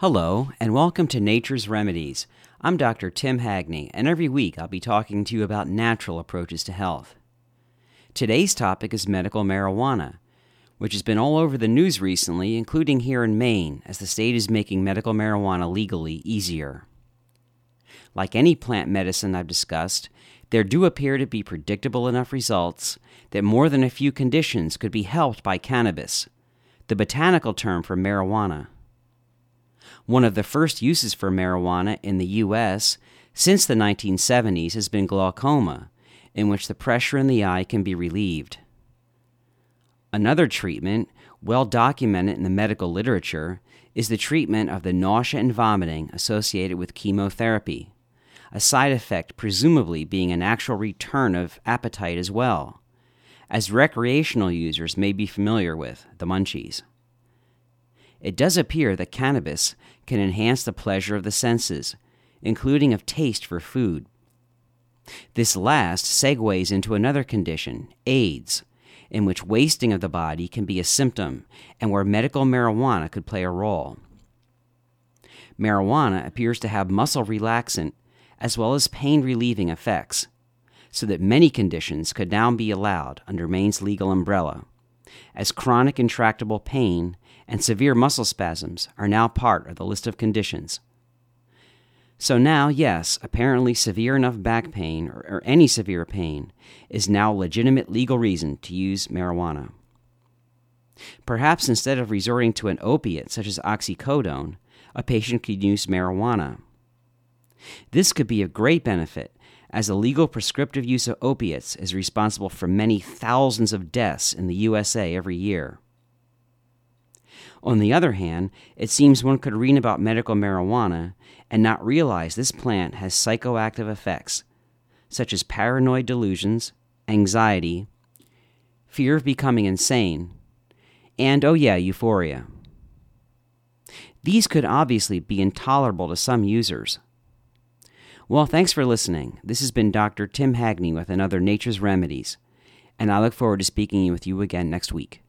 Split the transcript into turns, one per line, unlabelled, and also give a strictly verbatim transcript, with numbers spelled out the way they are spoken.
Hello, and welcome to Nature's Remedies. I'm Doctor Tim Hagney, and every week I'll be talking to you about natural approaches to health. Today's topic is medical marijuana, which has been all over the news recently, including here in Maine, as the state is making medical marijuana legally easier. Like any plant medicine I've discussed, there do appear to be predictable enough results that more than a few conditions could be helped by cannabis, the botanical term for marijuana. One of the first uses for marijuana in the U S since the nineteen seventies has been glaucoma, in which the pressure in the eye can be relieved. Another treatment, well documented in the medical literature, is the treatment of the nausea and vomiting associated with chemotherapy, a side effect presumably being an actual return of appetite as well, as recreational users may be familiar with the munchies. It does appear that cannabis can enhance the pleasure of the senses, including of taste for food. This last segues into another condition, AIDS, in which wasting of the body can be a symptom and where medical marijuana could play a role. Marijuana appears to have muscle relaxant as well as pain-relieving effects, so that many conditions could now be allowed under Maine's legal umbrella, as chronic intractable pain and severe muscle spasms are now part of the list of conditions. So now, yes, apparently severe enough back pain, or, or any severe pain, is now a legitimate legal reason to use marijuana. Perhaps instead of resorting to an opiate such as oxycodone, a patient could use marijuana. This could be of great benefit, as the legal prescriptive use of opiates is responsible for many thousands of deaths in the U S A every year. On the other hand, it seems one could read about medical marijuana and not realize this plant has psychoactive effects, such as paranoid delusions, anxiety, fear of becoming insane, and, oh yeah, euphoria. These could obviously be intolerable to some users. Well, thanks for listening. This has been Doctor Tim Hagney with another Nature's Remedies, and I look forward to speaking with you again next week.